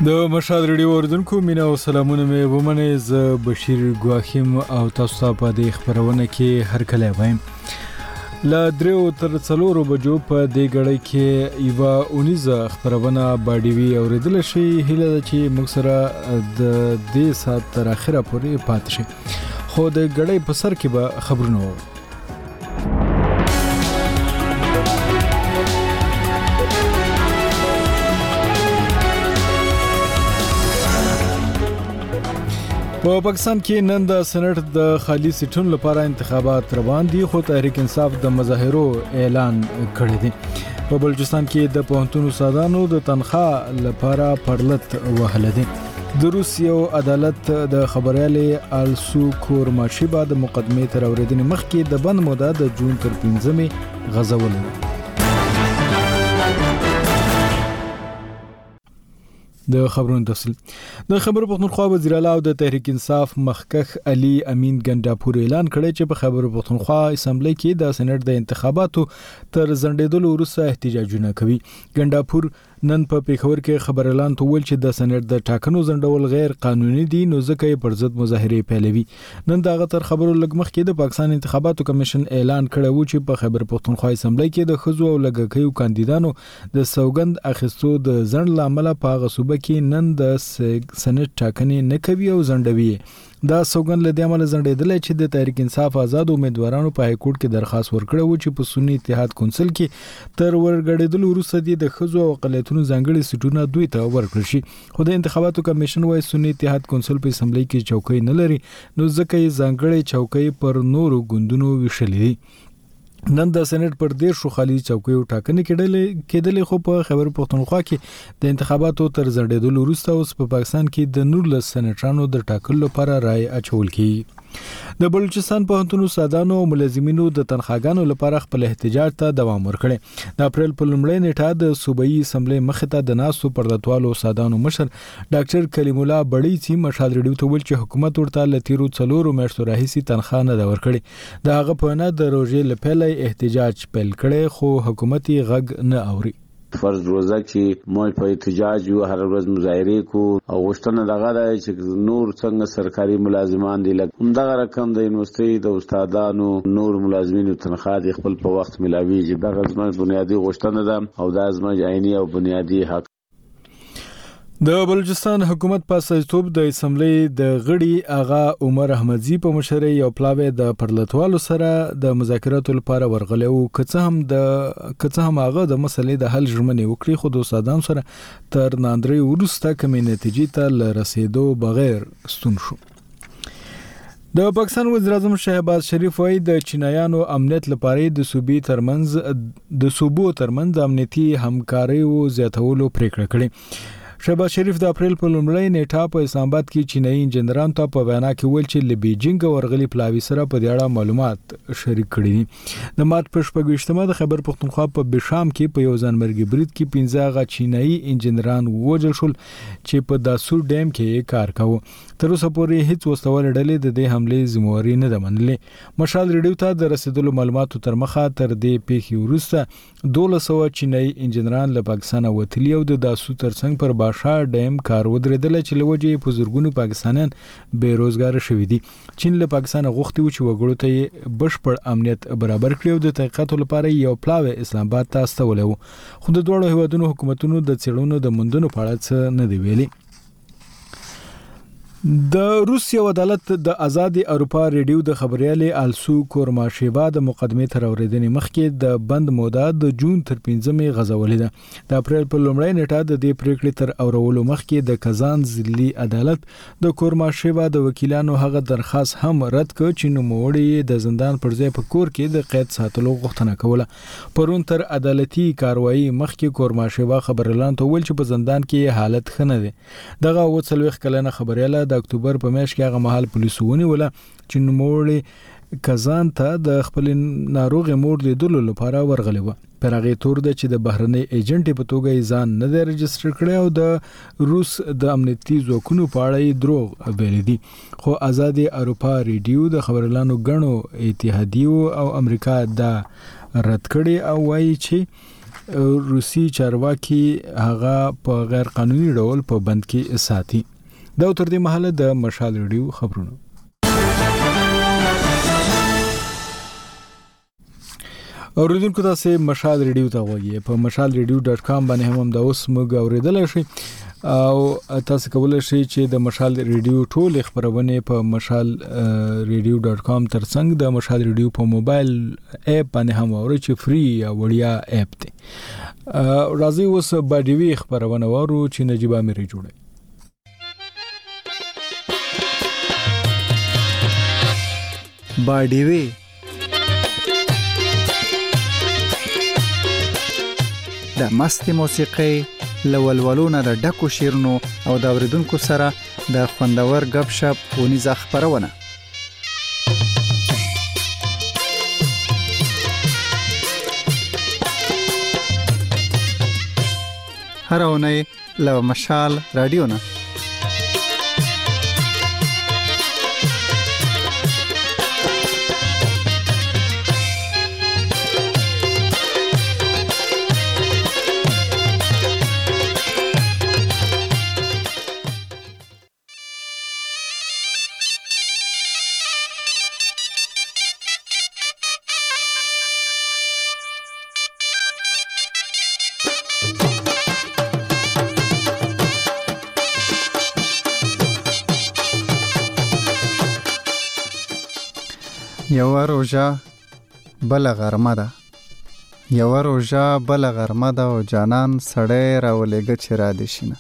د مشهد ریډیو اوریدونکو مینا او سلامونه مې ومنه. ز بشیر ګواخیم او تاسو ته په دې خبرونه کې هر کله وایم. لا دریو تر 4 بجو په دې غړې کې یو 19 خبرونه باډي اوریدل شي. هله چې موږ سره د دې سات تر اخره پورې پاتې شي. خو د غړې په سر کې به خبرونه وو. په پاکستان کې نن د سېنات د خالي سیټونو لپاره انتخابات روان دي، خو تحریک انصاف د مظاهرو اعلان کړی دی. په بلوچستان کې د پوهنتون استادانو د تنخواه لپاره پرلط وهل دي. د روسیو عدالت د خبريالې آلسو کورماشي بعد مقدمه تر اوریدنې مخکې د بند موده د جون تر 15 غځولې. د خبرونو تفصیل د خبر پښتونخوا وزیر اعلی او د تحریک انصاف مخکخ علي امین ګنداپور اعلان کړی چې په خبر پښتونخوا اسمبلی کې د سېنات د انتخاباتو تر ځنډېدلو وروسته احتجاجونه کوي. ګنداپور نن په پیښور کې خبر اعلان تول چې د سېنات د ټاکنو ځنډول غیر قانوني دي، نو ځکه یې پر ضد مظاهره پیلوي. نن دغه تر خبرو لږ مخکې د پاکستان انتخاباتو کمیشن اعلان کړی و چې په خبر پښتونخوا اسمبلی کې د خزو او لګکیو کاندیدانو د سوګند اخیستو د ځنډ لامل په غصوبه کې نن د سېنات ټاکنې نه کوي او ځنډوي. دا سوګند له دې عمل ځنډېدل چې د تحریک انصاف آزاد امیدوارانو په های کورټ کې درخواست ورکړی و چې په سنی اتحاد کونسل کې تر ورګړېدلو وروسته د خزو او اقلیتونو ځانګړي سیټونه دوی ته ورکړل شي. خو د انتخاباتو کمیشن وايي سنی اتحاد کونسل په اسمبلی کې چوکۍ نه لري، نو ځکه یې ځانګړي چوکۍ پر نورو ګوندونو ویشلې دي. نن د سېنات پر 13 خالي چوکیو ټاکنې کېدلې، خو په خبر پښتونخوا کې د انتخاباتو تر ځنډېدلو وروسته اوس په پاکستان کې د 19 سېناترانو د ټاکلو لپاره رائے اچول کیږي. د بلوچستان پوهنتون استادانو او ملازمینو د تنخواګانو لپاره خپل احتجاج ته دوام ورکړي. د اپریل په لومړۍ نیټه د صوبایي اسمبلی مخې ته د ناسو پردتوالو استادانو مشر ډاکټر کلیم الله بړی چې مشهد ریډیو ته ویل چې حکومت ورته لتیرو 4 میاشتو راهیسي تنخواه نه ورکړي. د هغه په نه د روزې لپاره احتجاج پیل کړي، خو حکومت یې غږ نه اوري. فرض روزه چې موږ په احتجاج یو هر ورځ مظاهره کو او غوښتنه دغه ده چې نور څنګه سرکاري ملازمان دي لکه همدغه رقم د یونیورسيټي د استادانو نور ملازمینو تنخواه خپل په وخت ملاويږي. دغه زموږ بنیادی غوښتنه ده او دا زموږ عیني او بنیادی حق. د بلوچستان حکومت په سازتوب د اسمبلی د غړي آغا عمر احمدزي په مشرۍ یو پلاوی د پرلتوالو سره د مذاکراتو لپاره ورغلی او کڅه هم هغه د مسلې د حل ژمنې وکړي، خو د استادانو سره تر ناندري وروسته کومې نتیجې ته رسیدو بغیر ستون شو. د پاکستان وزیر اعظم شهباز شریف وايي د چینایانو امنیت لپاره د صوبو ترمنځ امنیتي همکاري او زیاتولو پریکړه کړې. شهباز شریف د اپریل په لومړۍ نیټه په اسلام آباد کې چینایي انجنیرانو ته په وینا کې ویل چې له بیجینګ ورغلي پلاوی سره په دې اړه معلومات شریک کړي دي. د مارچ په 28 د خبر پښتونخوا په بشام کې په یو ځانمرګي برید کې 15 غا چینایي انجنیران وژل شول چې په داسور ډیم کې کار کاوه. تر اوسه پورې هیڅ وسوال ډلې د دې حمله ذمہواری نه ده منلې. مشال ریډیو ته د رسیدلو معلوماتو تر مخه تر دې پیښې وروسته 1200 چینایي انجنیران له پاکستان وتلي او د داسور ترڅنګ پر شاه ډیم کار ودرېدل چې لوجې په زرګونو پاکستانیان بے روزګار شوي دي. چین له پاکستان غوښتي و چې وګړو ته بشپړ امنیت برابر کړي او د تحقیقاتو لپاره یو پلاوی اسلام آباد ته استولې و، خو د دوه هیوادونو حکومتونو د څېړنو د موندنو په اړه څه نه دی ویلي. د روسیو عدالت د آزاد اروپا ریډیو د خبريالې آلسو کورماشي بعد مقدمه تر اوریدنې مخکې د بند موده د جون تر 15 غځولې ده. د اپریل په لومړۍ نیټه د دې پریکړې تر اورولو مخکې د کازان ضلعي عدالت د کورماشي بعد وکیلانو هغه درخواست هم رد کړ چې نوموړی د زندان پر ځای په کور کې د قید ساتلو غوښتنه کوله. پرون تر عدالتي کاروایی مخکې کورماشي خبر اعلان ته ویل چې په زندان کې حالت ښه نه ده. دغه 40 کلنه خبرياله د اکتوبر په میاشت کې هغه مهال پولیسو ونیوله چې نوموړی کازان ته د خپل ناروغ مور لیدلو لپاره ورغلی و. پر هغه تور ده چې د بهرنۍ ایجنټ په توګه ځان نه دی رجستر کړی او د روس د امنیتي ځواکونو په اړه دروغ ویلي دي. خو آزاد اروپا ریډیو د خبرلانو غنو اتحادیو او امریکا دا رد کړي او وایي چې روسي چارواکي هغه په غیر قانوني ډول په بند کې ساتي. دا تر دې مهاله د مشال ریډیو خبرونه. اوریدونکو تاسو مشال ریډیو ته وګورئ په mashalradio.com باندې هم د اوس موږ اوریدلای شئ او تاسو کولای شئ چې د مشال ریډیو ټول خبرونه په mashalradio.com ترڅنګ د مشال ریډیو په موبایل اپ باندې هم اورئ چې فری یا وړیا اپ دی. راځي اوس باډیوي خبرونه وورو چې نجيب اميري جوړي. باډیوي د مست موسیقي لولولونه د ډکو شیرونو او د اوریدونکو سره د خوندور غب شپ ونیزه خبرونه. هر اونۍ له مشال رادیو نه یو روژه بل غرمه ده او جانان سړی راولېږه چې را دې شینه.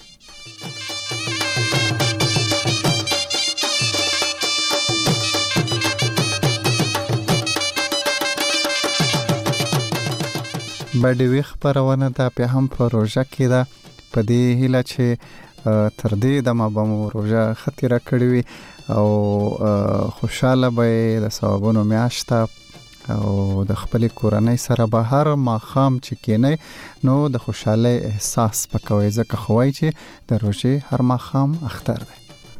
باډیوي خبرونه ده په هم په روژه کې ده په دې هیله چې تر دې دمه به مو روژه ختیره کړې وي او خوشاله به د ثوابونو میاشته او د خپل کورنۍ سره به هر ماښام چې کینې نو د خوشحالۍ احساس پکوي ځکه خوای چې د روژې هر ماښام اختر دی.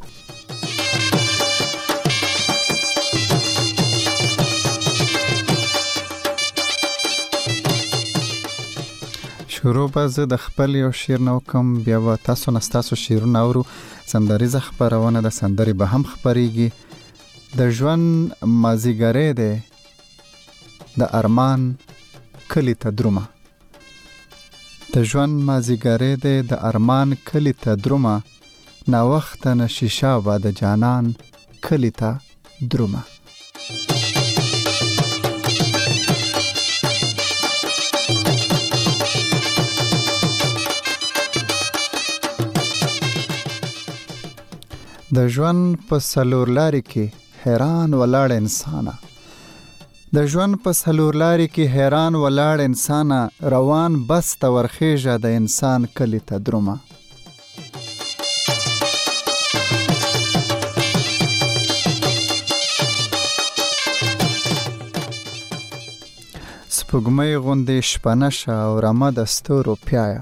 شروع به زه د خپل یو شعر نو کوم بیا به تاسو نستاسو شعرونه اورو. سندریزه خبرونه د سندري به هم خبريږي. د ژوند مازیګری دی د ارمان کلی ته درومه. د ژوند مازیګری دی د ارمان کلی ته درومه. نا وخت نه شیشه با د جانان کلی ته درومه. د ژوند په سلور لاري کې حیران ولاړ انسان. د ژوند په سلور لاري کې حیران ولاړ انسان روان بس ته ورخیژه د انسان کلی ته درومه. سپوږمۍ غوندې شپنه شه او رمه د ستورو پیایه.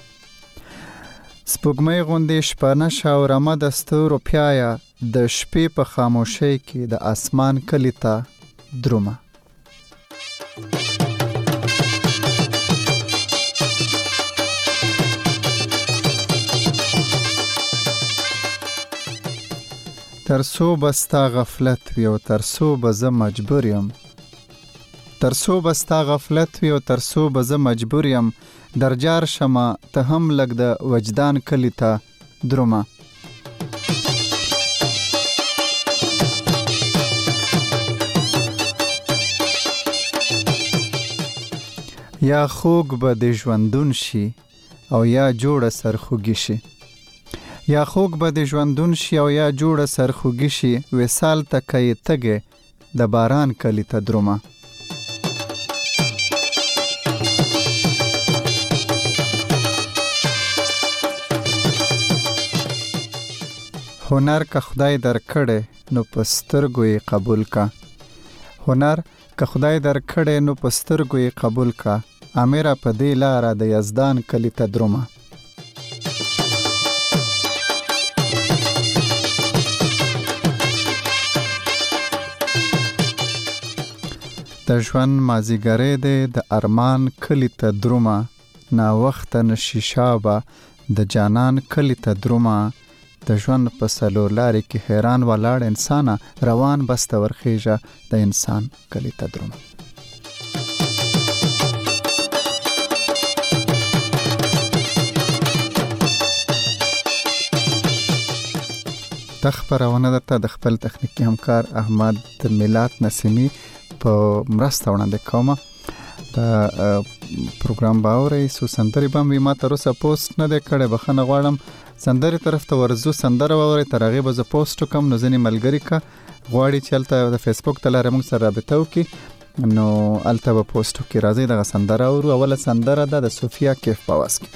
سپوږمۍ غوندې شپنه شه او رمه د ستورو پیایه. د شپې په خاموشۍ کې د اسمان کلی ته درومه. ترسو بستا غفلت وی او ترسو بزه مجبور یم. ترسو بستا غفلت وی او ترسو بزه مجبور یم. درجار شمه ته هم لګ د وجدان کلی ته درومه. یا خوږ به د ژوندون شي او یا جوړه سرخوږي شي. یا خوږ به د ژوندون شي او یا جوړه سرخوږي شي. وصال ته کوي تګې د باران کلی ته درومه. هنر که خدای در کړي نو پسترګو یې قبول کا. هنر که خدای در کړي نو پسترګو یې قبول کا. امیره په دې لاره د یزدان کلی ته درومه. د ژوند مازیګری دی د ارمان کلی ته درومه. نا وخت نشي شابه د جانان کلی ته درومه د ژوند په څلور لارې کې حیران ولاړ انسانه روان بسته ورخیژه د انسان کلی ته درومه. دا خبرونه درته د خپل تخنیکي همکار احمد میلاد نسیمی په مرسته وړاندې کومه. دا پروګرام باورې سو سندري بم ما تر اوسه پوسټ نه دی کړی، بخښنه غواړم. سندري طرف ته ورزو سندره ووري تر هغه به ز پوسټ کوم نو ځنی ملګری کا غواړي چې الته د فیسبوک ته لاره موږ سره رابطه وکي نو الته به پوسټ وکي. راځي دغه سندره او اوله سندره ده د صوفیا کیف باواسکی.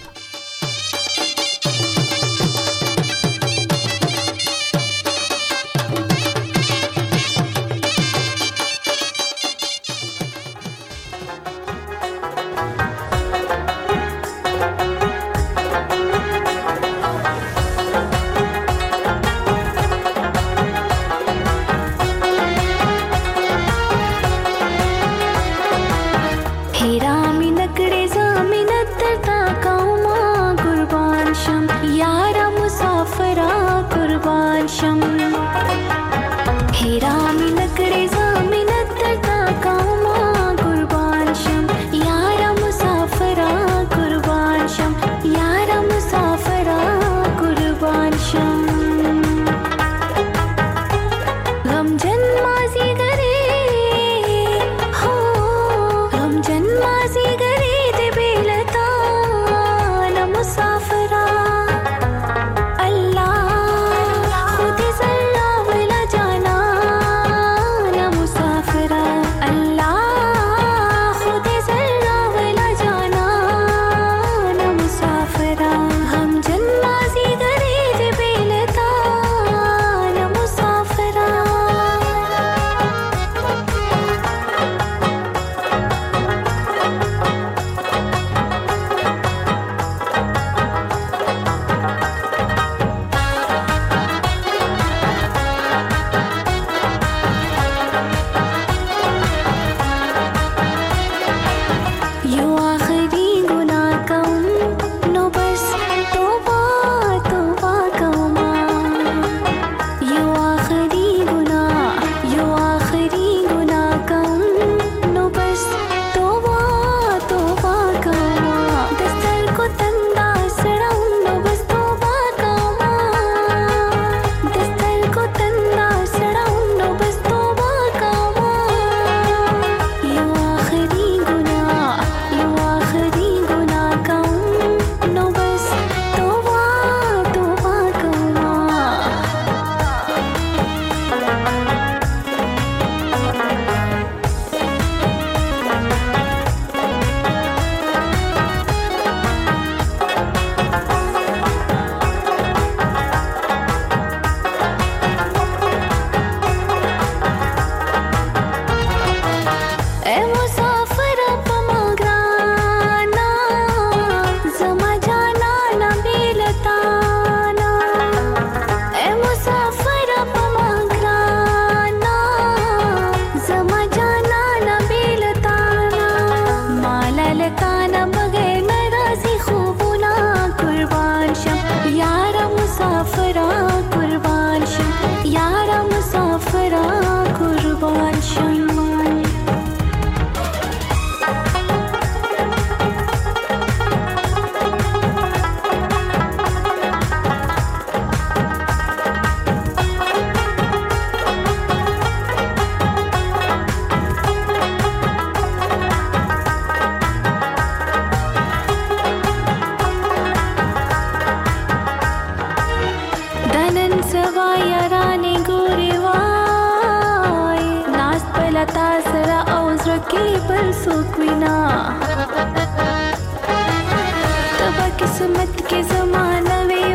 किस्मत के ज़माना में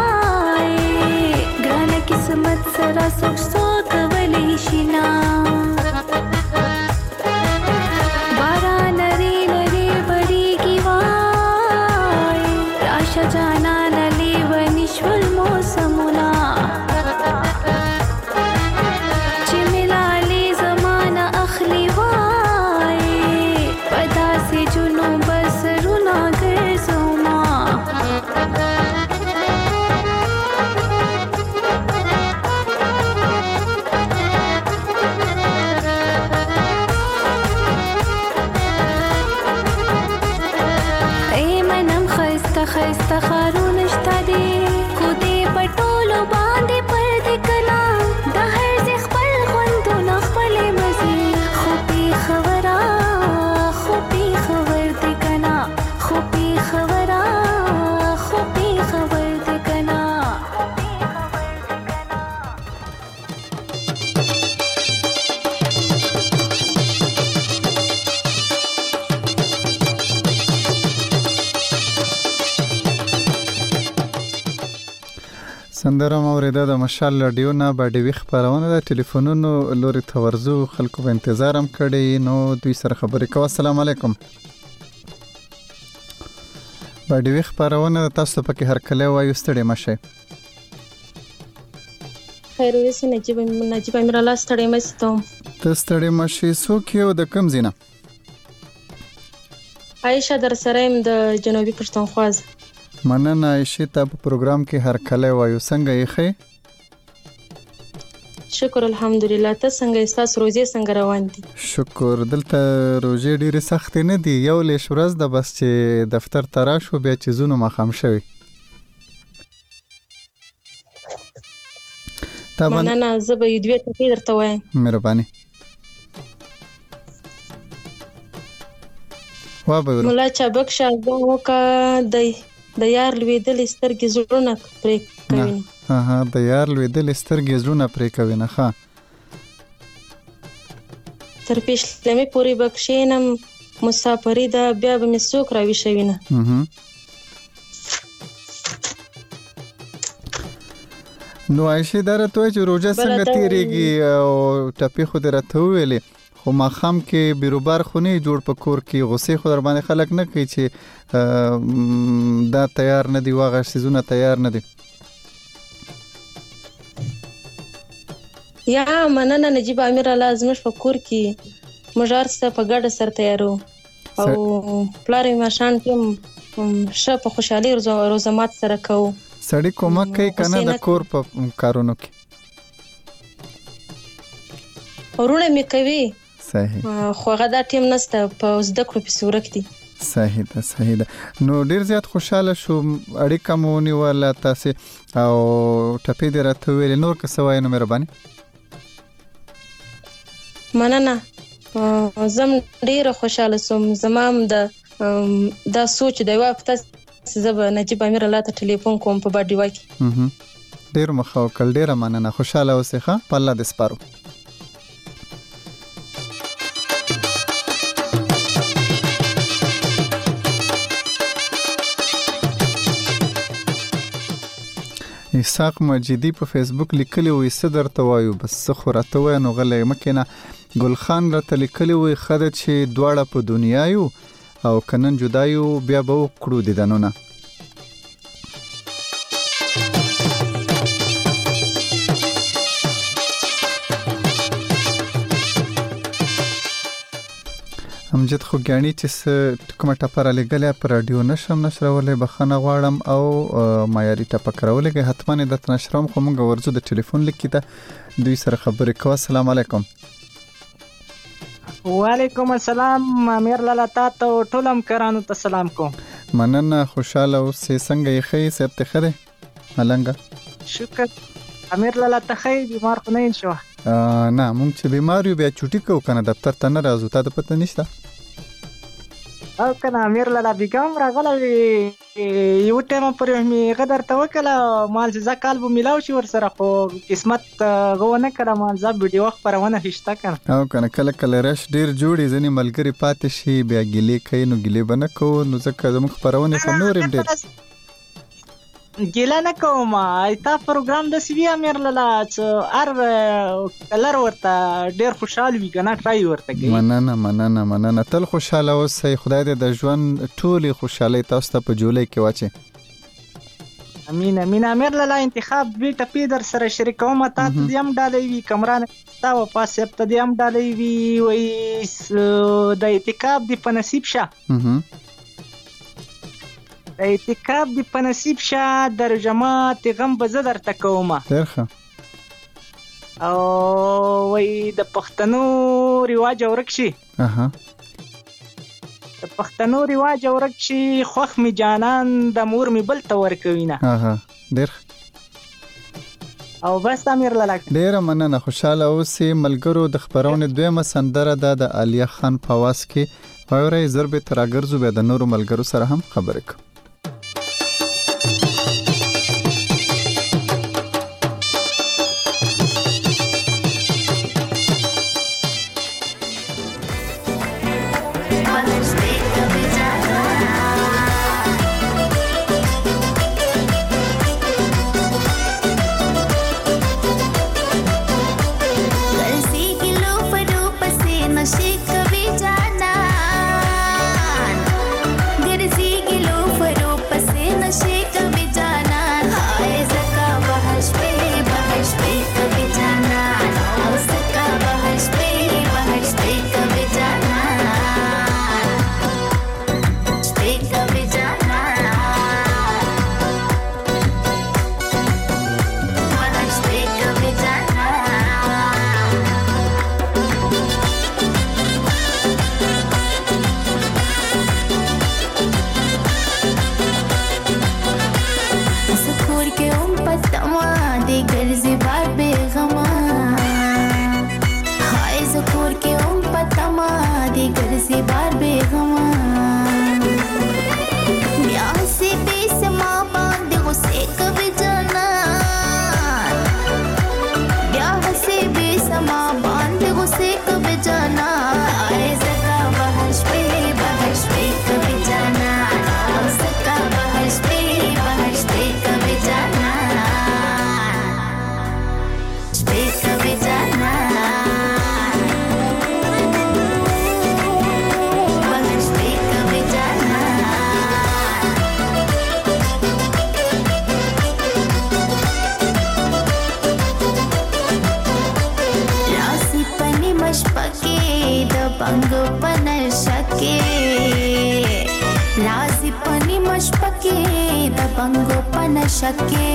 वाए ग्राना किस्मत सरा सोच सोक वली शिना बारा नरे नरे बड़ी की वाए राशा जाना नले वनिश्वल मौसमुना चिमिलाले ज़माना अखली वाए पदा से जुनू बसरुना سندره موریده د مشال رادیو نه باډي خبرونه د ټلیفونونو لوري تورزو خلکو په انتظار هم کړي نو دوی سره خبرې کوي. السلام علیکم. باډي خبرونه تاسو پکې هر کله وایو ستړي مشه. خیر اوسې نجیب امیر الله ستړي مشه ته ستړي مشه څوک یو د کم زینه؟ عائشه در سره د جنوبي پښتونخوا. مننه عائشه ته په پروګرام کې هر کله وایو څنګه یې ښه؟ شکر الحمدلله. ته څنګه استاس روزي څنګه روان دي؟ شکر. دلته روزي ډیره سخت نه دي یو لیش ورځ د بس چې دفتر ترا شو بیا چې زونه مخام شوی. مننه زه به یو دوه ټکی درته وایم. مهرباني. مولا چابک شاګو کا د یار لویدل سترګې زړونه پرې کوي. ها د یار لویدل سترګې زړونه پرې کوي نه ښه. تر پېښلمې پورې بکشینم مسافری دا بیا به مې څوک راوي شوی نه. نو عائشه درته چې روزه څنګه تیریږي او ټپي خو درته ویلې خو ماخام کې بیروبار خونی جوړ په کور کې غصه خو در باندې خلک نه کوي چې دا تیار نه دی واغه سيزونه تیار نه دي. یا مننه نجیب امیر الله ازمش په کور کې مجار سره په ګډه سر تیارو او پلار ما شان کې شه په خوشحالي روزمات سره کو. سړی کومک کوي کنه د کور په کارونو کې؟ ورونه می کوي. صحیح. خو غدا ټیم نسته په زده کړو په صورت دي. صحیح ده صحیح ده. نو ډیر زیات خوشاله شو اړیکه مونږ ولا تاسو او ټپې درته ویل نور څه وای نو مهرباني. مننه زم ډیر خوشاله سوم. زمام د سوچ دی وخت زب نجیب امیر الله ته ټلیفون کوم په باډي وای. ډیر مخاو کل ډیر مننه خوشاله اوسه ښه په الله دې سپارو. اسحاق مجیدی په فیسبوک لیکلی وي صدر توایو بس خو راته وای نو غلې مکینه. ګل خان راته لیکلی وي خدای چې دواړه په دنیا یو او کنن جدایو بیا به کړو دي دنونه. امجد خو غاڼي چې کومه ټپره لګلې پر رادیو نشم نشرولې بخنه غواړم او معیاري ټپکرولې کې حتما د تنشرم خو موږ ورزو د ټلیفون لیکیته دوی سره خبرې کوه. السلام علیکم. وعلیکم السلام امیر لالا تاسو ټولم کرانو ته سلام کوم. مننه خوشاله اوسې څنګه یې خې سپته خره ملنګ. شکر امیر لالا ته خې بیمار خو نه شو. نه مونږ چې بیمار یو بیا چټي کو کنه دفتر ته نه راځو ته پته نشته او کنه امیر لالا بیګم راغله یو ټیم پر می غدر توکل مال ځکال بو ملاو شي ور سره خو قسمت غو نه کړه مال ځب ویډیو خبرونه هشته کنه او کنه کله کله رش ډیر جوړي ځنی ملګری پاتې شي بیا ګلې کین نو ګلې بنه کو نو ځکه زموږ خبرونه په نورم ډیر ګیلا نه کوم ایتا پروګرام د سی وی امیر لالا چې ار کلر ورته ډیر خوشاله وي کنه ټرای ورته کوي. مننه تل خوشاله اوسئ. خدای دې د ژوند ټولي خوشالۍ تاسو ته په جولای کې واچي. امين امیر لالا انتخاب بیت پیدر سره شریکوم تا ته یم ډالې وی کمران تا و پاسه ته یم ډالې وی وای د انتخاب دی په نصیب شه اعتکاف دی په نصیب شه در جماعت غم به زه درته کومه درخه او وای د پښتنو رواج ورک شي. د پښتنو رواج ورک شي خوخ می جانان د مور می بل ته ورکوي نه. درخه او بس امیر لالا ډیر مننه خوشاله اوسې. ملګرو د خبرونه دویمه سندره د عالیه خان پواس کې وایره ضرب تراګرزو به د نورو ملګرو سره هم خبرې کوي. से बार बेगमा ब्याह से बेसमा बांध गुस्से कभी जाना ब्याह से बेसमा बांध गुस्से कभी जाना आए सका बहश पे कभी जाना सका बहश पे कभी जाना कभी जाना बहश पे कभी जाना रासी पनी मशपके दबंगो पनशके रासी पनी मशपके दबंगो पनशके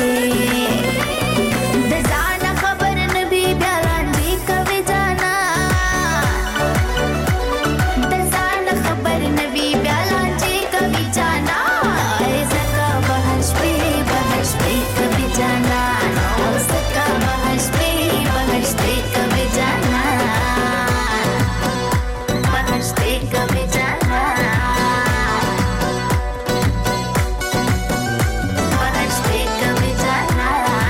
दजाना खबर नबी ब्यालांडी कभी जाना दजाना खबर नबी ब्यालांडी कभी जाना सका बहश पे कभी जाना सका बहश पे कभी जाना बहश पे कभी जाना बहश पे कभी जाना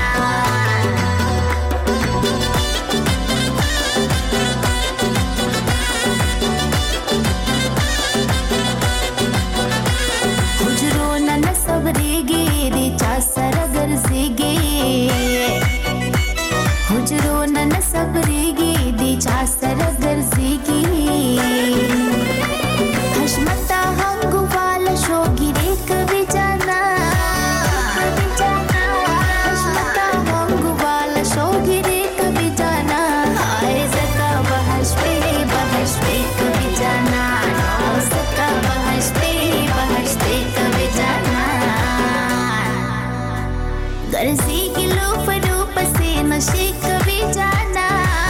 हुजरो नन सबरेगे रे चासर गरजेगे हुजरो नन सबरेगे रे चासर गरजेगे हशमता हंगु वाला शोगिरे कभी जाना हशमता हंगु वाला शोगिरे कभी जाना आए सका बहश पे कभी जाना सका बहश पे कभी जाना गरजी गिलो फरूप से नशे कभी जाना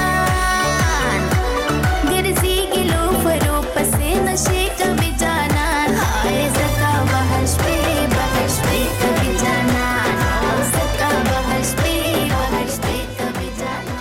गरजी गिलो फरूप से नशे कभी जाना आए सका बहश पे कभी जाना सका बहश पे कभी जाना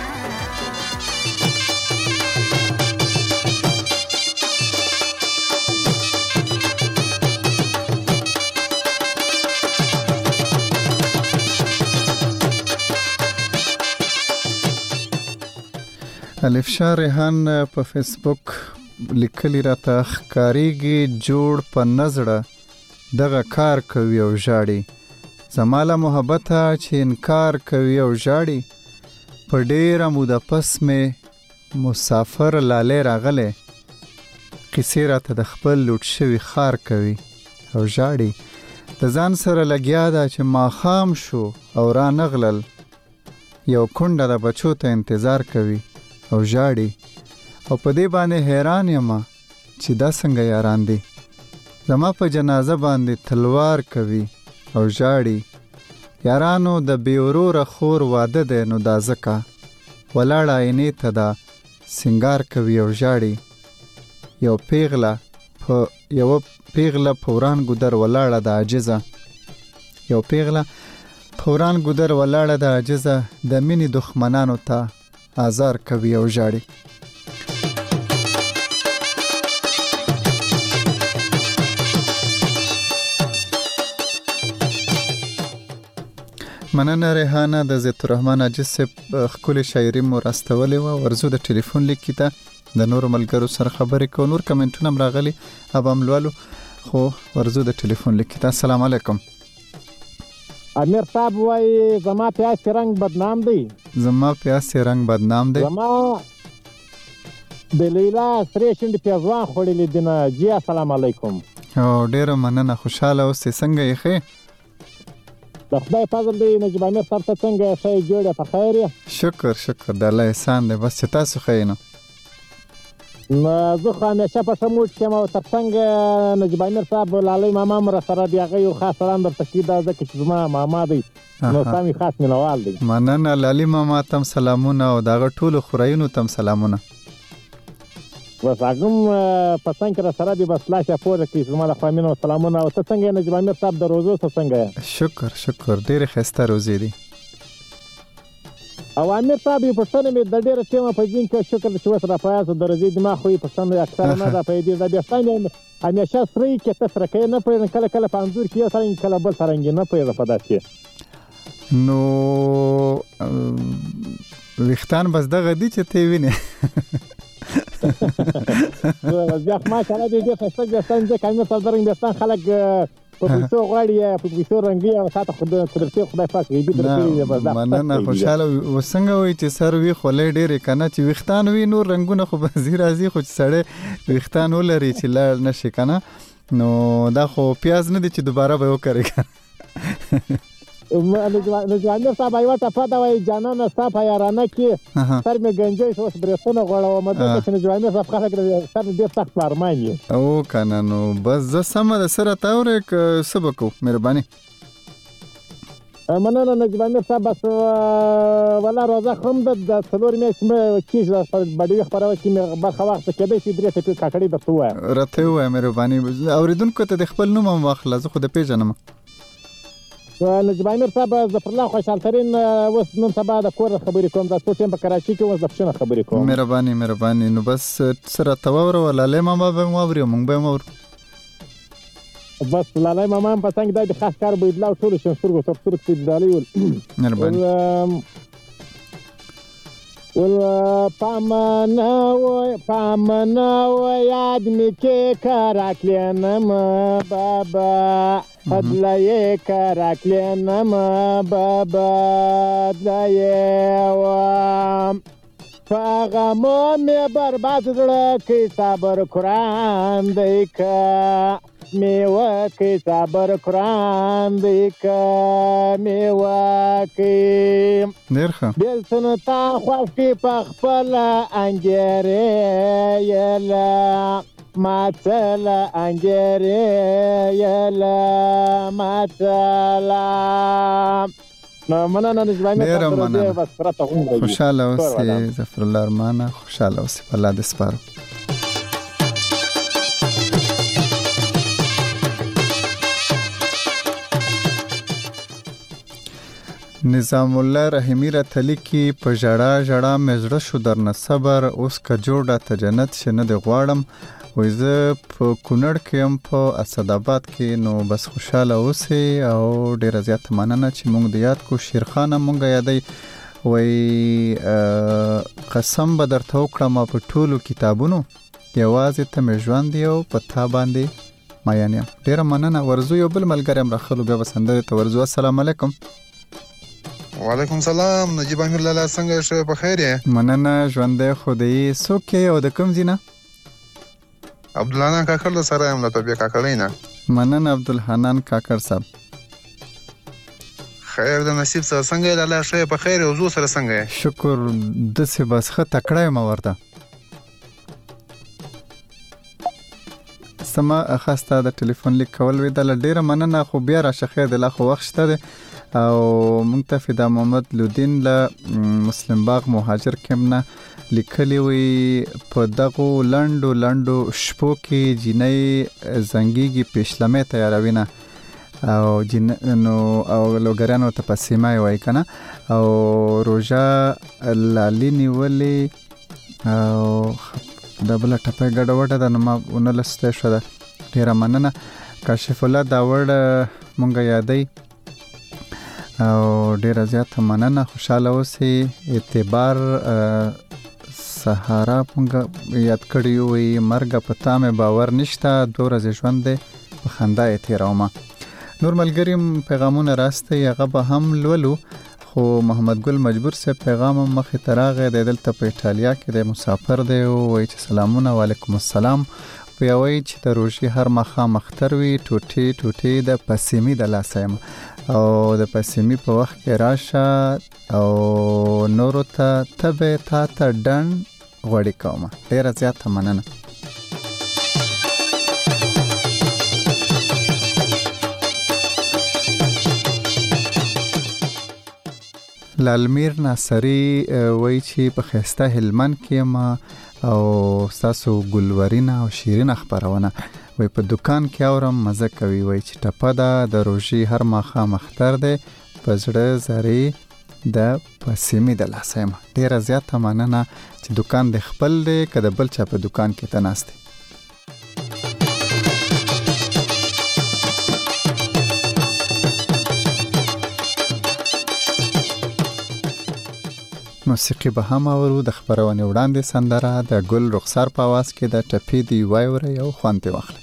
الف شاه ریحان په فیسبوک لیکلی راته ښکاریږي جوړ په نظره دغه کار کوي او ژاړي زماله محبت چې انکار کوي او ژاړي په ډیره موده پس مې مسافر لاله راغله قصې راته د خپل لوټ شوي خار کوي او ژاړي د ځان سره لګیا ده چې ماښام شو او را نغلل یو کونډه د بچو ته انتظار کوي او ژاړي او په دې باندې حیران یم چې دا څنګه یاران دي زما په جنازه باندې تلوار کوي او ژاړي یارانو د بې وروره خور واده دی نو دا ځکه ولاړه عینې ته دا سنگار کوي او ژاړي یوه پیغله په وران ګودر ولاړه د عاجزه یو پیغله په وران ګودر ولاړه د عاجزه د مینې دښمنانو ته آزار کوي او ژاړي مننه ریحانه د زیت الرحمن عاجز صاحب ښکلې شاعري مو راستولې وه ورځو د ټلیفون لیک کې ته د نورو ملګرو سره خبرې کوو نور کمنټونه هم راغلي اب هم لولو خو ورځو د ټلیفون لیک کې ته السلام علیکم امیر صاحب وای زما پیاسې رنگ بدنام دی زما پیاسې رنگ بدنام دی زما د لیلا سرې شونډې پیازوان خوړلې دي نه جی السلام علیکم او ډېره مننه خوشحاله اوسې څنګه یې ښې د خدای فضل دی نجیب امیر صاحب ته څنګه ښه جوړ یې په خیر یې شکر د الله احسان دی بس چې تاسو ښه یې نو زه خو همیشه په ښه موډ کې یم او تر څنګ نجیب امیر صاحب لالی ماما م راسره دی هغه یو خاص سلام درته کوي دا ځکه چې زما ماما دی نو ستا مې خاص مینهوال دی مننه لالی ماما ته هم سلامونه او د هغه ټولو خورایونو ته هم سلامونه بس هغه هم په څنګ کې راسره دی بس لاس یې پورته کړي زما د خوا مینه او سلامونه او ته څنګه یې نجیب امیر صاحب د روزو څه څنګه یې شکر ډېرې ښایسته روزې دي او امیر صاحب یې پوښتنه مې د ډېره ټیمه په دین کې شکر چې اوس رافایاز درځي دماغ خو یې پوښتنه اکثره نه ده پیدا د بیاستان همیشه سری کې ته سره کې نه پېژن کله کله په انځور کې یو سره کله بل سره نه پېژن په داسې نو وختان بس دغه دي چې ته وینې بیا ما کله دې څه بیاستان چې کامه صدرنګ بیاستان خلک په پیسو غواړي په پیسو رنګي او ساته قدرتي خدای پاک یې دې درته بس مننه خوشاله وسنګ وي چې سر وی خولې ډېرې کنه چې وختان وی نور رنگونه خو بزیر ازي خو سړې وختان ولري چې لا نشي کنه نو دا خو پیاز نه دي چې دوباره به وکړي نو ځواني صاحب ایو ته پاته وای جانان صاحب یارانه کې سر مې گنجې شو برېښنا غړاو مده چې نو صاحب خلک سر دې سخت فرمایي او کنه نو بس ز سم د سره تاورې ک سبکو مهرباني مننه نجواني صاحب بس ولا روزه هم د څلور میاشتې کېږي په بډې خبره کې مې برخه وخت کېدې چې درې ته کاکړې درته وایم راته وایم مهرباني اوریدونکو ته د خپل نوم واخله زه خو د پیژنم نجواني صاحب ظفر الله خوشحال ترين اوس نن سبا د کور خبرې کوم د سپورت په کراچي کې اوس د پښنه خبرې کوم مهرباني نو بس سره تاور ولا له ماما به موري مونږ به مور بس لاله ماما په څنګه د خاص کار به ادلا ټول شنسرګو تفسیر کې دالي مهرباني ول پامنا و یاد می کې کراکلنم بابا بدلای کراکلنم بابا بدلای و فغمو می برباد زړه کې صبر قرآن دی کا میوه کې صبر قرآن دی کا میوه کې نرخه بل سنتا خوښ کې پخپل انګره یلا ماتلا انګره یلا ماتلا نو مننه نجواني بس پرته هم خوشاله اوسې ظفر الله ارمانه خوشاله اوسې په الله دې سپارو نظام الله رحیمی را تلی کی په جړه مزړه شو درنه صبر اوس کا جوړه ته جنت شنه د غواړم وای زه په کونړ کې هم په اسداباد کې نو بس خوشاله اوسې او ډیر زیات مننه چې مونږ د یاد کو شیرخانه مونږ یادې وای قسم به درته وکړم په ټولو کتابونو یوازې ته مې ژوند یو په تا باندې ماینه ډیر مننه ورزو یو بل ملګری راخلو بیا وسندره ته ورزو السلام علیکم وعلیکم سلام نجیب امیر لاله څنګه شه په خیر یې مننه ژوندې خدای سوکې او د کوم زینه عبدالحنان کاکړ سره یم له طبيعه کاکړینا مننه عبدالحنان کاکړ صاحب خیر د نصیب سره څنګه لاله شه په خیر او زو سره څنګه شکر د څه بس خه تکړه ما ورته سما اخسته د ټلیفون لیک کول وی د ډیره مننه خو بیا را شخې د لا خو وخت شته او منتفدا محمد لودین له مسلم باغ مهاجر کمنه لیکلی وی په دغه لندو شپو کې جنې زنګيږي پښلمه تیاروینه او نو او لوګرانو ته پسیمه وای کنه او روجا لالینی ولی او دبل ټپه ګډوډه د نوم ونلسته شو ده ډیر مننه کاشف الله داوړ مونږه یادای او ډیر زیات مننه خوشاله اوسې اعتبار سهارا مونږه یاد کړیو وي مرګ پتا مې باور نشته دوه ورځې ژوند په خندا یې تیرومه نور ملګریم پیغامونه راسته هغه به هم لولو خو محمد ګل مجبور سے پیغام مخه تراغه د دلته په ایتالیا کې د مسافر دی او وای چې سلامونه وعلیکم السلام په وای چې د روشي هر مخه مختر وی ټوټي د پسیمی د لاسیم او د پسیمی په وخت کې راشه او نور ته تبه تا ته ډن غوړی کوم ډیر زیات مننه لالمیر ناصری وای چې په خسته هلمند کې ما او ساسو ګلورین او شیرین خبرونه وای په دکان کې اورم مزه کوي وای چې ټپه ده د روشي هر ماخه مختر ده پزړه زری د پسیمې د لاسه یم. ډیره زیاته مننه چې دکان د خپل دی که د بل چا په دکان کې ته ناست دی. موسیقي به هم اورو. د خبرونې وړاندې سندره د ګل رخسار په आवाज کې د ټپې دی وایوري او خوند واخلي.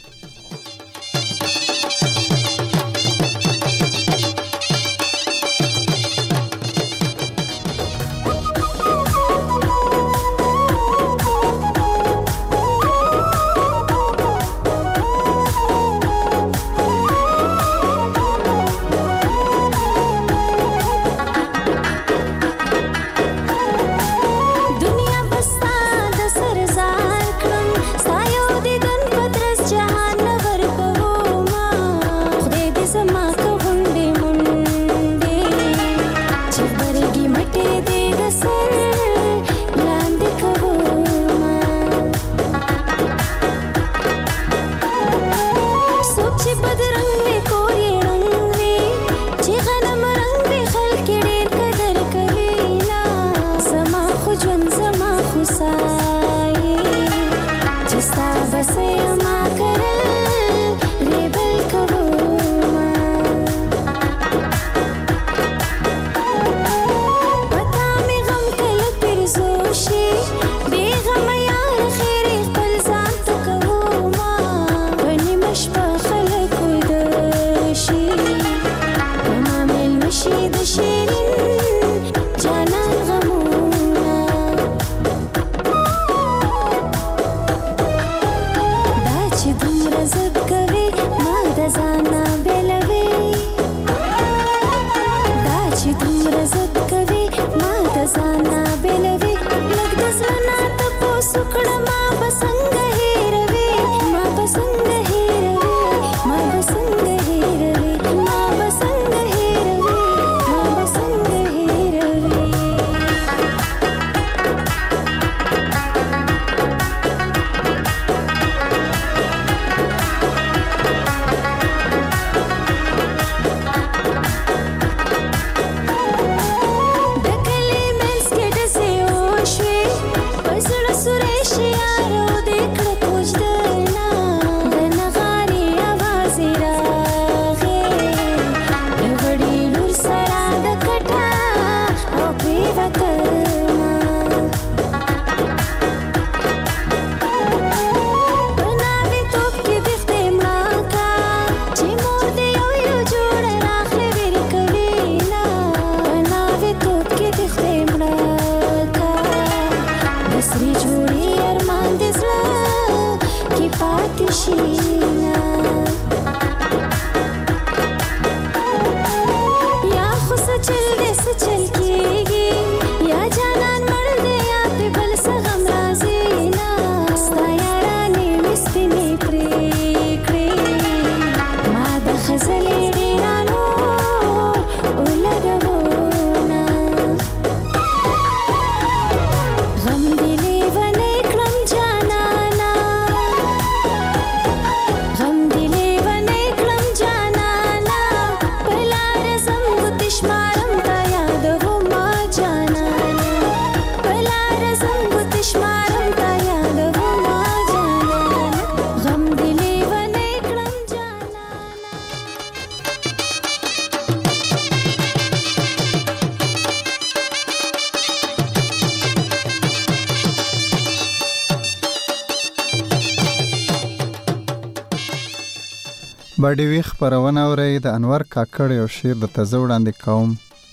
باډي وی خبرونه اوري د انور کاکړ یو شعر د تزه وړاندې کوم.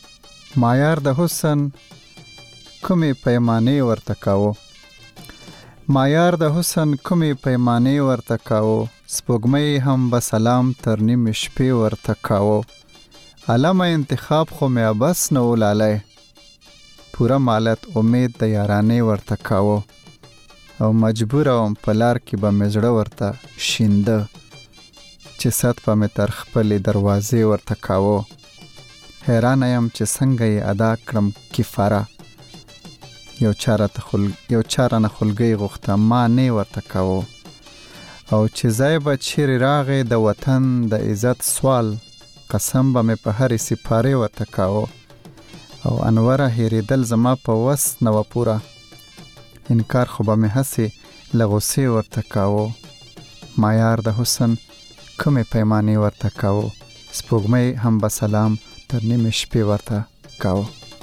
معیار د حسن کومې پیمانې ورته کاوه، معیار د حسن کومې پیمانې ورته کاوه، سپوږمۍ هم به سلام تر نیم شپې ورته کاوه. علامه انتخاب خو مې بس نه ولالی، پوره مالت امید د یارانې ورته کاوه. او مجبور وم په لار کې به مې زړه ورته شینده، چې ست په مې تر خپلې دروازې ورته کاوه. حیرانه یم چې څنګه یې ادا کړم کفاره، یو چاره نه خلګۍ غوښته ما نه ورته کاوه. او چې ځای به چیرې راغی د وطن د عزت سوال، قسم به مې په هرې سپارې ورته کاوه. او انوره هېرېدل زما په وس نه وه پوره. انکار خو به مې هسې له غوسې ورته کاوه. معیار د حسن کومې پیمانې ورته کاوه. سپوږمۍ هم به سلام تر نیمې شپې ورته کاوه.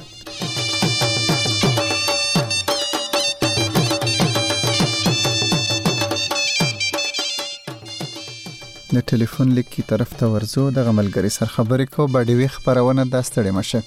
د ټلیفون لیک کی طرف ته ورځو. دغه ملګری سره خبرې کو. باډیوي خبرونه دا ستړې مشه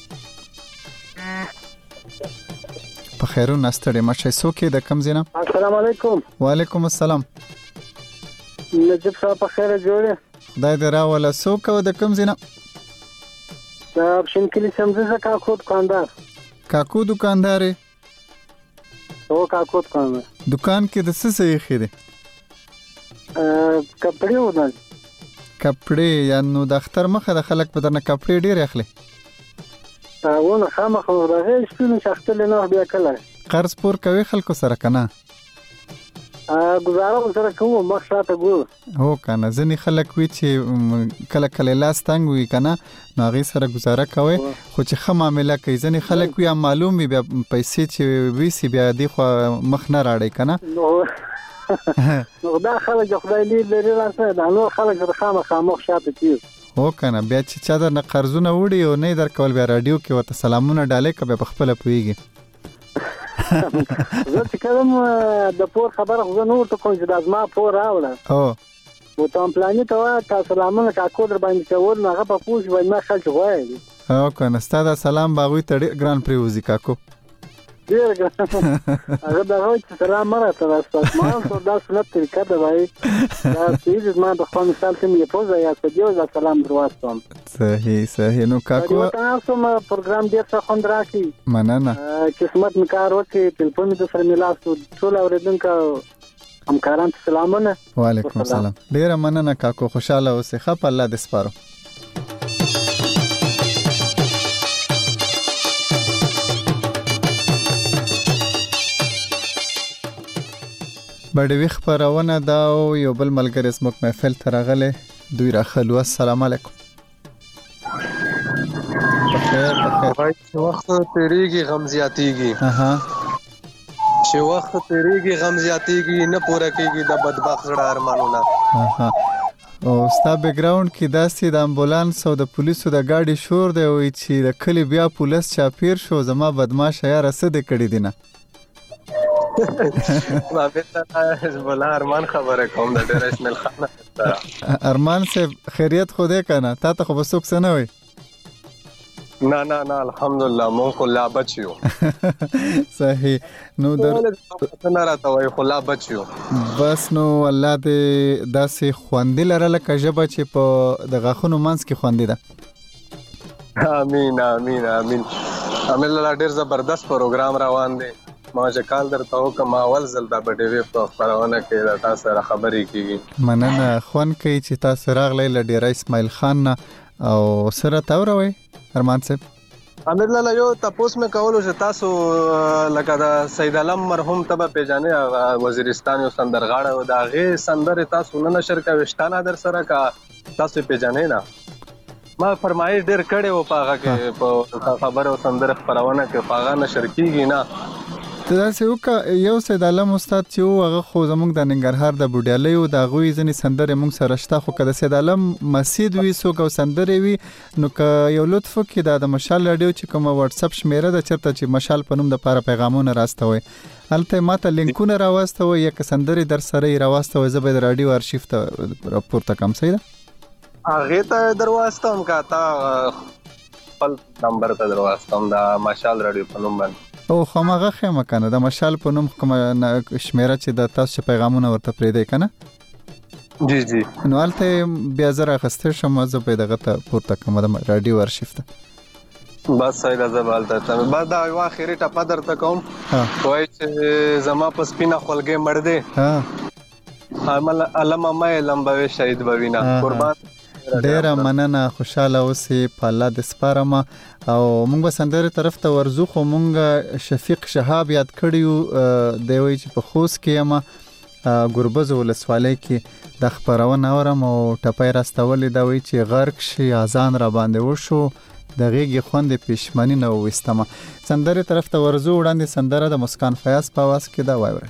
په خیرون ستړې مشه. څوک د کم زینه؟ السلام علیکم. وعلیکم السلام. نجیب صاحب په خیره جوړه؟ خدای دې راوله. څوک د کم زینه؟ دا شین کلی سمزه کاکو دکاندار. کاکو دکاندار؟ او کاکو دکاندار. دکان کې د څه څه یې خېده؟ کپڑے ودل. کپڑے یعنی د اختر مخه د خلک په درنه کپڑے ډیر اخلي. ونه خامخ ورغه شپږ شختل نه بیا کله. قرض پور کوي خلکو سره کنه؟ گزاره سره کوم مخ شاته ګور. هو کنه ځنی خلک وی چې کله کله لاس تنګ وي کنه نو هغه سره گزاره کوي خو چې خه معاملې کوي. ځنی خلک وی معلوم وي بیا پیسې چې وی سی بیا دی خو مخ نه راړي کنه. نو دا خلک خدای لري راځي دا نو خلک د خامخ شاته کیږي. هو کنه بیا چې چا در نه قرضونه وړي او نه در کول بیا رادیو کې ورته سلامونه ډالې کوي په خپل پويږي. زه چې کوم د پور خبره خو نور ته کوم چې د ازما پور راوړه. او ته پلانې ته تاسو سلامونه کاکو در باندې کول نه هغه په پوښ باندې ما خلک غواړي. او کنه ستاسو سلام باغوي ته ګران پریوزي کاکو. ډیر هغه دا وایي چې سلام مرته تاسو ما ته دا سنت طریقه ده وایي دا چې ما د خپل مثال ته مې پوزا یا څه دیو دا سلام درواستم. صحیح نو کاکو تاسو ما پروګرام ډیر څه خوند راکړي. مننه. قسمت مې کار وکړي ټلیفون دې سره ملاسو ټول اوریدونکو همکاران ته سلامونه. وعلیکم السلام. ډیر مننه کاکو. خوشاله اوسې. خپ الله دې سپارو. بډوي خبرونه دا او یو بل ملګری زموږ محفل ته راغله. دوی راخلو. السلام علیکم. بخیر. چې وخت تیریږي غم زیاتیږي. چې وخت تیریږي غم زیاتیږي نه پوره کیږي د بدبخت زړه ارمانونه. او ستا بیک گراوند کې داسې د امبولانس او د پولیسو د گاډي شور دی او چې د کلی بیا پولیس چاپیر شو زما بدمعاش یا رسد کړی دینه. ما به بولا ارمان خبره کوم د ډیر اسمل خان. ارمان سے خیریت خوده کنه تا ته خو بسوک سره نه وي. نه الحمدلله مون خو لا بچیو. صحیح نو در نه راته وای خو لا بچیو. بس نو الله دې داسې خواندې لره لکه ژبه چې په د غاخونو منځ کې خواندې ده. امين الله ډیر زبردست پروګرام روان دی. ما چې کال درته وکم اول ځل دا بډیوي په خبرونه کې دا تاسو سره خبرې کیږي. مننه خوان کوي چې تاسو راغلی ل ډیر اسماعیل خان او سره تاوروي ارمان صاحب. امیر لاله یو تاسو مې کولو چې تاسو لکه دا سید علم مرحوم ته پیژنې وزیرستان یو سندرغاړی و دا غي سندره تاسو نه نشر کوي شتانه در سره کا تاسو پیژنې نه. ما فرمایش ډیر کړي و پاغه کې په خبرو سندره خبرونه کې پاغه نشر کیږي نه. دا څوک یو سید علم استاد چې هغه خو زموږ د ننګرهار د بوډیالۍ او د غوي ځنی سندره موږ سره شته خو کده سید علم مسجد وی سو کو سندره وی نو ک یو لطف کې د مشال رادیو چې کوم واتس اپ شمیره د چرته چې مشال پنوم د پاره پیغامونه راستوي الته ماته لینکونه راوستوي یک سندره در سره راوستوي زبې د رادیو ارشیف ته راپورته کوم سید هغه ته درواستم کا تا خپل نمبر ته درواستم د مشال رادیو پنوم باندې او خامغه خمه کنه د مشال په نوم کوم شمیره چې د تاسو پیغامونه ورته پرې دی کنه. جی نو الته بیا زره خسته شم زه په دغه ته پورته کوم د رادیو ارشیف ته. بس سایدا زبالته ته بعد دا یو اخیری ټپه درته کوم. وای چې زما په سپینه خلګې مړ دی. عمل علامه مې لمبوي شهید بوینا قربان. ډیر مننه. خوشاله اوسې په الله د سپارم او موږ سندره طرف ته ورزو خو موږ شفیق شهاب یاد کړیو دی وی چې په خوست کې ما ګوربز ولسوالۍ کې د خبرونه اورم او ټپای راستولې دا وی چې غرق شي اذان را باندې وشو د غېږې خوند پېشمني نه وویستمه. سندرې طرف ته ورځو. وړاندې سندره د مسکان فیاض په آواز کې ده. واورئ.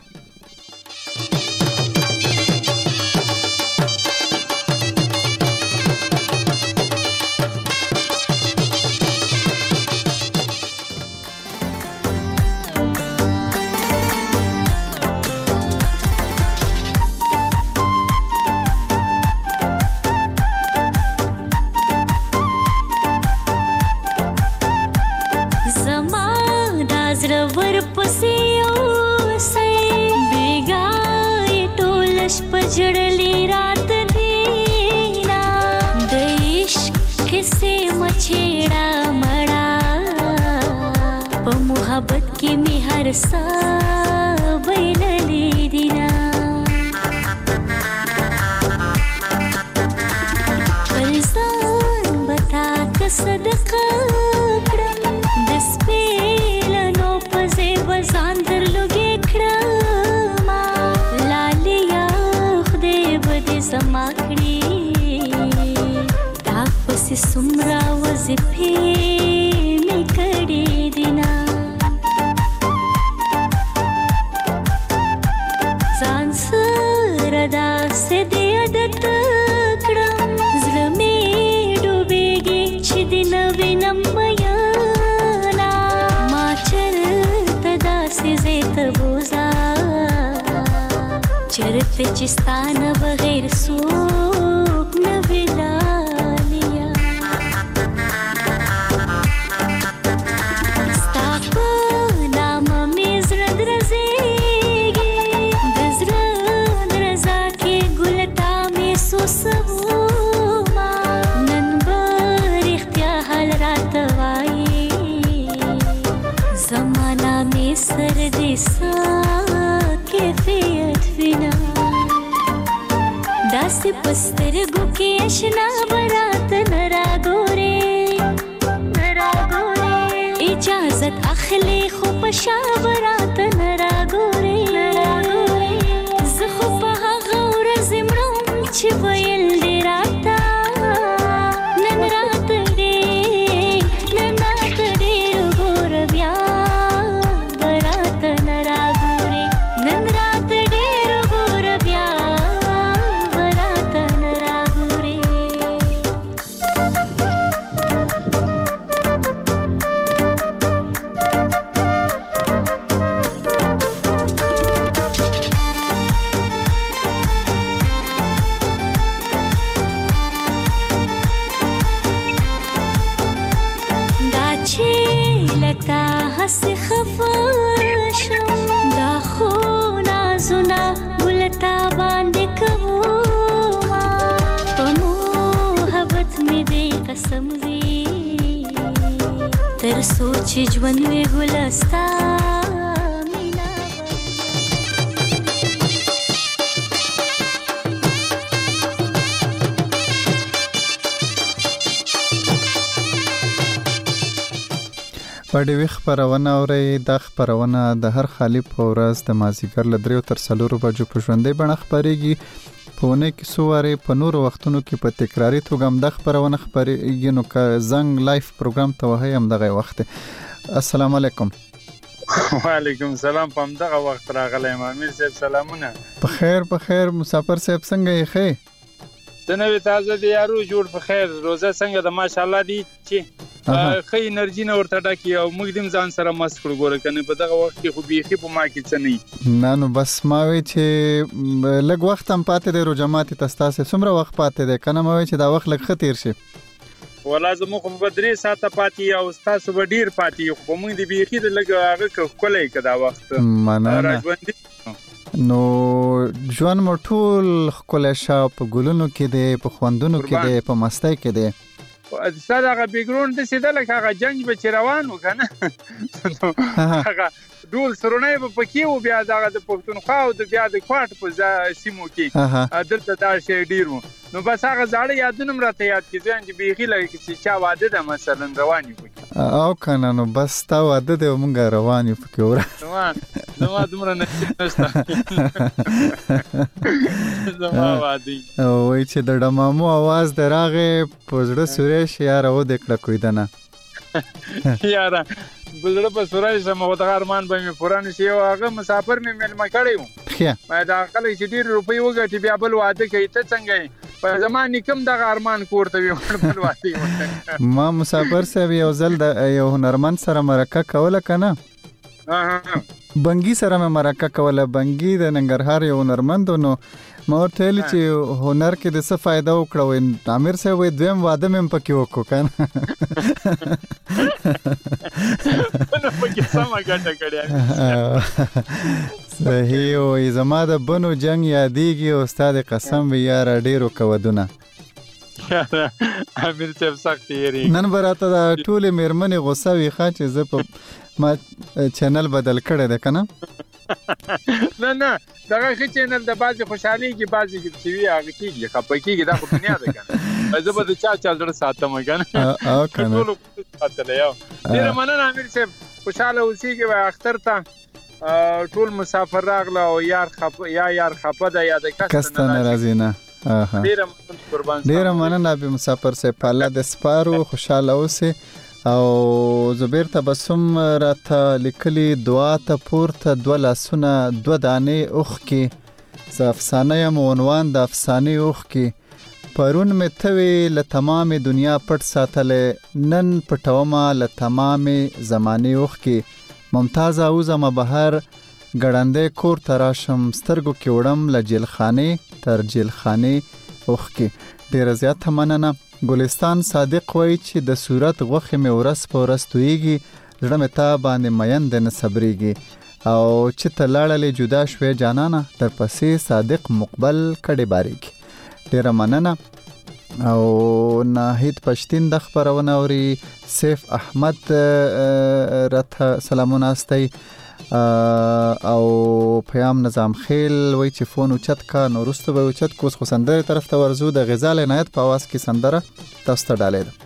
چستانه بغیر سوق نه ویلالیا ستا په نامه مې زړه درزېږي د زړه درزا کې ګلتا مې سوسوما نن به رښتیا حال راته وایي زمانه مې سر دې سا کیفیت وینا داسې پسترګو کې اشنا برات نرا ګورې اجازت اخلي خو په شا برات نرا ګورې زه خو په هغه ورځ مرم چې ویل دې راته نن راته ډېر ګوره بیا برات نرا ګورې نن راته ډېر ګوره بیا هسې خفه شم دا خو نازونه ګلتا باندې کومه په محبت مې دې قسم وي تر څو چې ژوند وي ګله ستا پډوي خبرونه اوري. د خبرونه د هر خالی په ورځ د مازیګر ل 3 تر 4 بجو په ژوندۍ بڼه خبريږي. په ونه کې سواره په نور وختونو کې په تکراری توګه د خبرونه خبريږي. نو که زنګ لایف پروګرام ته وه هم دغه وخت. السلام علیکم. وعلیکم السلام. په دغه وخت راغلی امیر صاحب سلامونه. په خیر مسافر صاحب څنګه یې خې؟ د نوې تازه دی یارو جوړ په خیر روزه څنګه د ماشاءالله دی چې خې انرژي نه ورته ډکې او موږ دیم ځان سره مست کړو ګوره کنه په دغه وخت کې خو بیخي په ما کې څه نه نو بس ما وی چې لږ وخت هم پاتې دی رو جماعت تاسو څومره وخت پاتې دی کنه ما وی چې دا وخت لږ خطر شي ولا زموږ په 3 ساعته پاتې او تاسو به ډیر پاتې خو موږ دی بیخي د لږ هغه کولای کدا وخت مننه نو ژوند مو ټول خپل شاپ ګلونو کې دی په خوندونو کې دی په مستۍ کې دی صدقه بیګرون د سیده لکه هغه جنگ به روان وکنه هغه ډول سرونه په پکې او بیا دغه د پښتونخوا او د بیا د کوټ په سیمو کې دلته دا شی ډیرو نو بس هغه زاړه یادونه مرته یاد کیږي چې بیخي لکه چې چا واده ده مثلا رواني وکړي او کنه نو بس تا واده ده مونږ رواني پکې ور نو دومره نشته زما وادي وای چې د ډمامو आवाज دراغه پزړه سورېش یار او د کړه کوي دنه یاره بلړه په سورای سم او د ارمان به مې پوره نشي او هغه مسافر مې ملما کړی خیا ما دا خلک چې ډیر روپۍ وګټي بیا بل واده کوي ته څنګه په زمان نکم د ارمان کوړته وي بل واده ما مسافر صاحب یو ځل د یو هنرمند سره مرکه کوله کنه بنګي سره مې مرکه کوله بنګي د ننګرهار یو هنرمند نو ما ورته ویل چې هنر کې د څه فائدہ وکړو عامر صاحب وې دویم واده مې پکې وکړو کنه نو پکې سم ګټه کړې صحیح او زما د بنو جنگ یادېږي او استاد قسم وی یار ډیرو کودونه امیر صاحب سخت یری نن براته د ټوله مېرمنې غوسه وی ښه چې زه په ما چینل بدل کړی ده کنه نه دغه خې چینل د بازي خوشحالي کې بازي کې چې وی هغه کېږي خپکیږي دا خو دنیا ده کنه زه به د چا چل ساتم کنه او کنه ټول ساتل یو ډیر مننه امیر صاحب خوشاله اوسېږي و اختر ته ټول مسافر راغله او یار خپه ده یا د کس ناراضی نه ډیر مننه به مسافر صاحب په الله د سپارو خوشاله اوسې او زبیر تبسم راته لیکلی دعا ته پورته دو لاسونه دو دانې اوخ کې ز افسانه یم عنوان د افسانې اوخ کې پرون مې ته وی له تمام دنیا پټ ساتلې نن پټومه له تمام زمانې اوخ کې ممتاز اوزم بهر ګړندې کور تراشم سترګو کې وړم له جیلخانه تر جیلخانه اوخ کې ډیر زیات مننه ګلستان صادق وای چې د صورت غوخه مې ورس په ورس تویږي زړه مې تا باندې مین د صبرېږي او چې ته لاړلې جدا شوې جانانه تر پسې صادق مقبل کډې باریږي ډیر مننه او ناهید پښتين د خبرونه اوري سیف احمد راته سلامونه استي او پیام نظام خیل وای چې فون اوچت کا نو رستو به اوچت کوس خو سندره طرف ته ورزو د غزال عنایت په आवाज کې سندره تاسو ته ډالې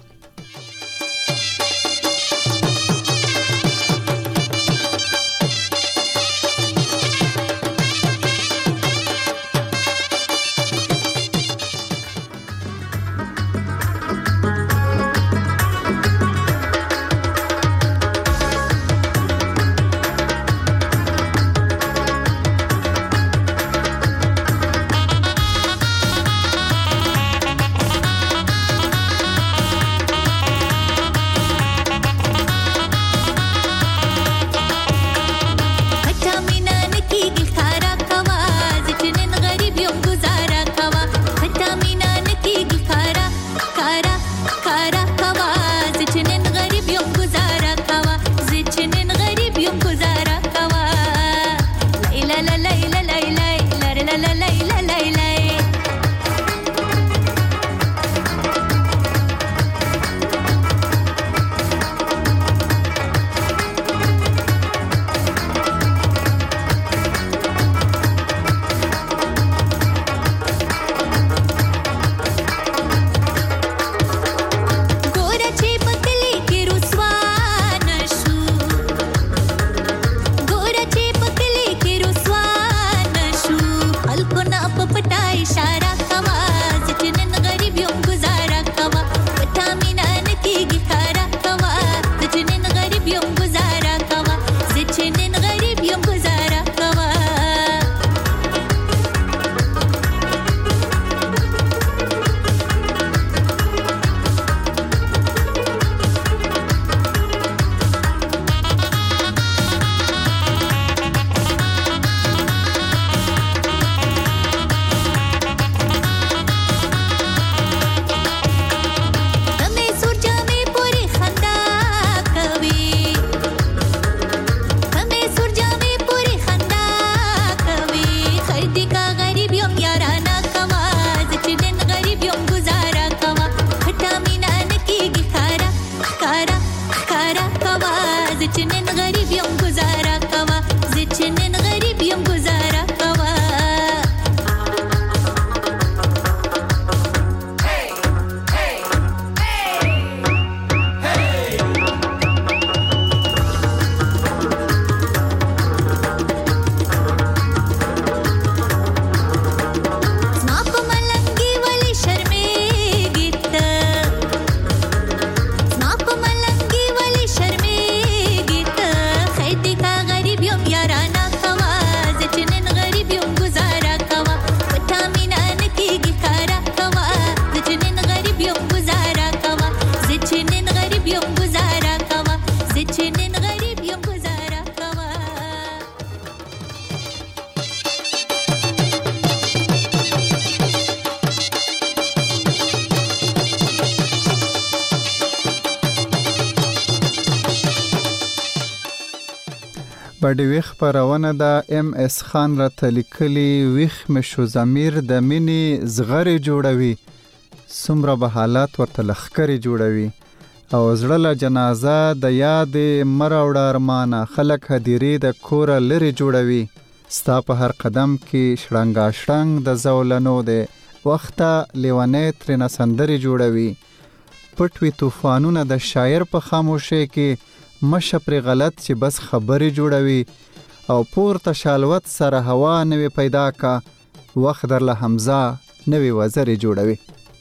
باډي ویخ پرونه د ام اس خان را تلیکلی ویخ مشو ضمیر د مینی زغری جوړوي سمره به حالات ورته لخکری جوړوي او زړه جنازه د یاد مراوړه ارمانه خلک هدیری د کور لري جوړوي ستا په هر قدم کې شړنګا شړنګ د زولنو ده وخته لیوانې ترنه سندري جوړوي پټوي طوفانونه د شاعر په خاموشۍ کې مشه پر غلط چې بس خبري جوړوي او پورته شالوت سره هوا نوي پیدا کا وخت در له حمزه نوي وزري جوړوي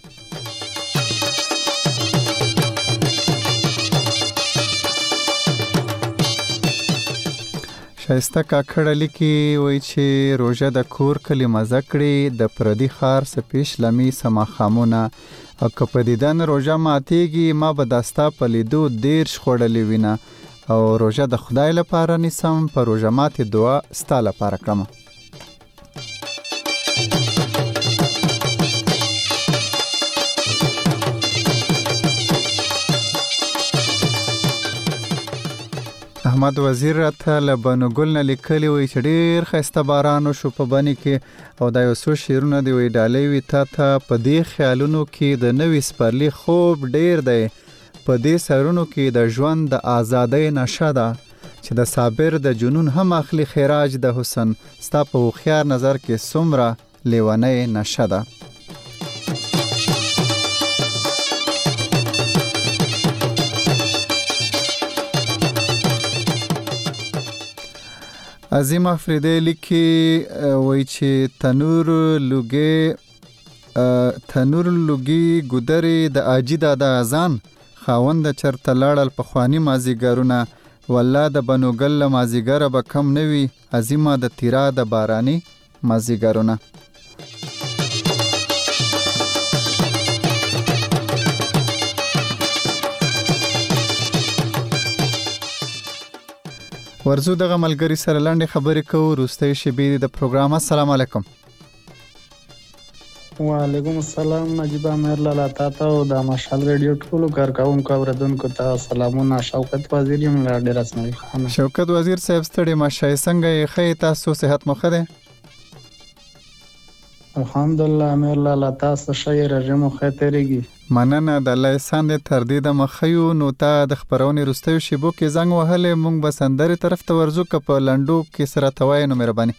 شایسته کاکړه لیکي وای چې روژه د کور کلی مزه کړي د پردي خار سپیش لمی سما خامونه او که په دیدن روژه ماتیږي ما به داستا په لیدو دیرش خوړلې وینه او روژه د خدای لپاره نیسم په روژه ماتې دعا ستا لپاره کړم احمد وزیر راته له بنو ګل نه لیکلی وي چې ډېر ښایسته باران وشو په بني کې او دا یو څو شعرونه دی وی ډالۍ وي تا ته په دې خیالونو کې د نوي سپرلي خوب ډېر دی په دې سرونو کې د ژوند د ازادۍ نشه ده چې د صابر د جنون هم اخلي خراج د حسن ستا په هوښیار نظر کې څومره لیونۍ نشه ده عظیم افریدی لیکي وای چې تنور لوګي ګودري د اجي د اذان خاوند چرته لاړل په خواني مازیګرونه والله د بنوګل مازیګر به کم نوي عظیمه د تیرا د باراني مازیګرونه ورزو دغه ملګری سره لاندې خبرې کوو روستۍ شبې د پروګرام السلام علیکم وعلیکم السلام نجیب امیر لالا تاسو د مشال ریډیو ټولو کارکونکو اوریدونکو ته سلامونه شوکت وزیر یم ډیر اسماعیل خان شوکت وزیر صاحب ستړي ماشای څنګه یې تاسو صحت مخه ده الحمدلله امیر لالا تاسو شای رژیم خطرېږي مننه د الله احسان دې تر دې د مخیو نو تا د خبرونې روستیو شیبو کې زنګ وهلې مونږ به سندرې طرف ته ورځو که په لنډو کې سره توای نو مهرباني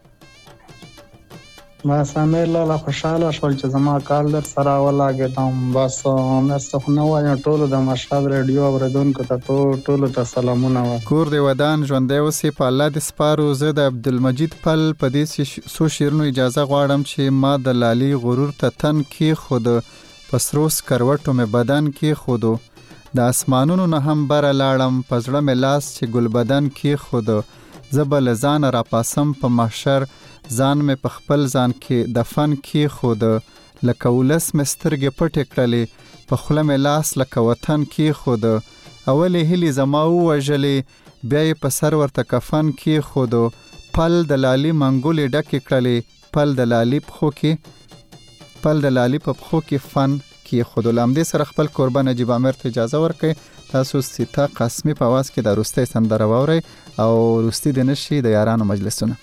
بس امیر لالا خوشاله شول چې زما کال در سره ولاګېدم بس امیر څه نه وایم ټولو د مشهد ریډیو اوریدونکو ته ټولو ته سلامونه وایي کور دې ودان ژوندی اوسې په الله دې سپارو زه د عبدالمجید پل په دې څو شعرونو اجازه غواړم چې ما د لالي غرور ته تن کېښود په سرو سکروټو مې بدن کېښودو د اسمانونو نه هم بره لاړم په زړه مې لاس چې ګلبدن کېښودو زه به له ځانه راپاسم په محشر ځان مې په خپل ځان کې دفن کېښوده لکه ولس مې سترګې پټې کړلې په خوله مې لاس لکه وطن کېښوده اولې هیلې زما ووژلې بیا یې په سر ورته کفن کېښودو پل د لالي منګولې ډکې کړلې پل د لالي په پښو کې فن کېښودو له همدې سره خپل کوربه نجیب امیر ته اجازه ورکړئ تاسو سیتا قاسمي په آواز کې د روستۍ سندره واورئ او روستي د نشي د یارانو مجلسونه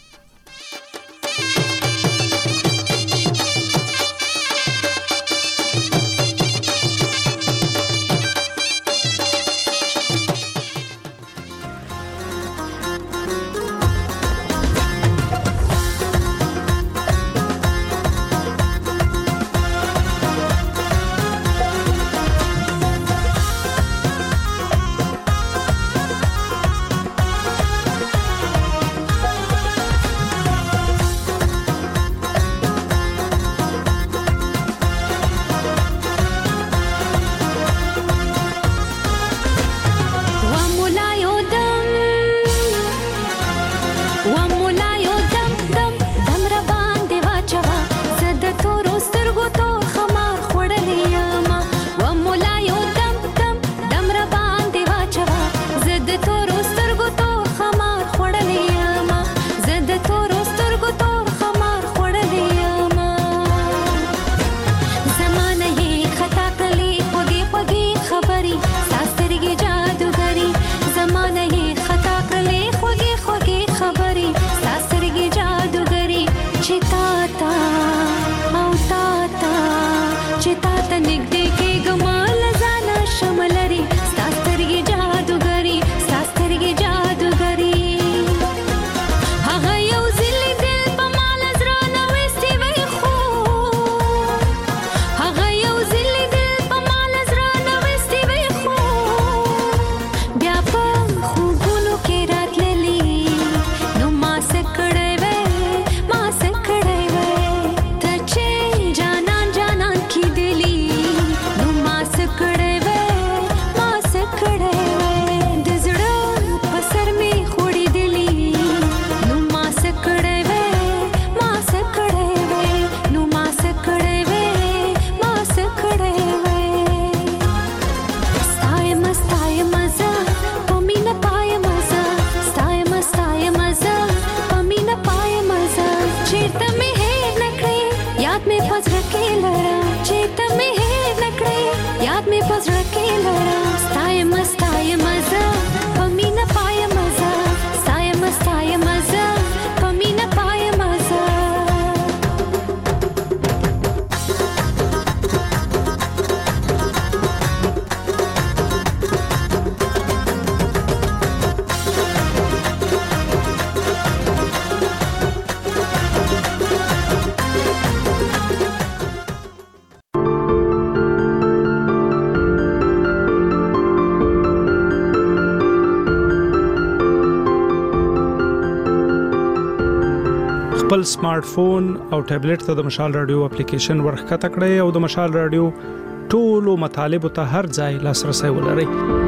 خپل سمارټ فون او ټابلیټ ته د مشال رادیو اپلیکیشن ورخکته کړئ او د مشال رادیو ټولو مطالبه ته هر ځای لاسرسي ولرئ.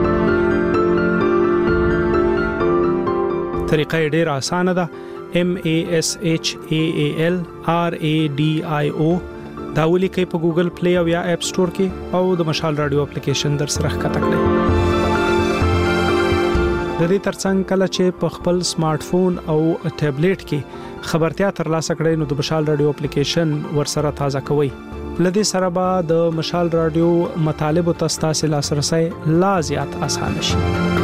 طریقه ډیره اسانه ده. MASHAALRADIO دا ولیکئ په ګوګل پلی او یا اپ سٹور کې او د مشال رادیو اپلیکیشن در سره ښکته کړئ. د دې ترڅنګ کله چې په خپل سمارټ فون او ټابلیټ کې خبرتیا ترلاسه کړئ نو د مشال رادیو اپلیکیشن ورسره تازه کوئ. لدې سره به د مشال رادیو مطالب او تاسو لاسرسي لا زیات اسانه شي.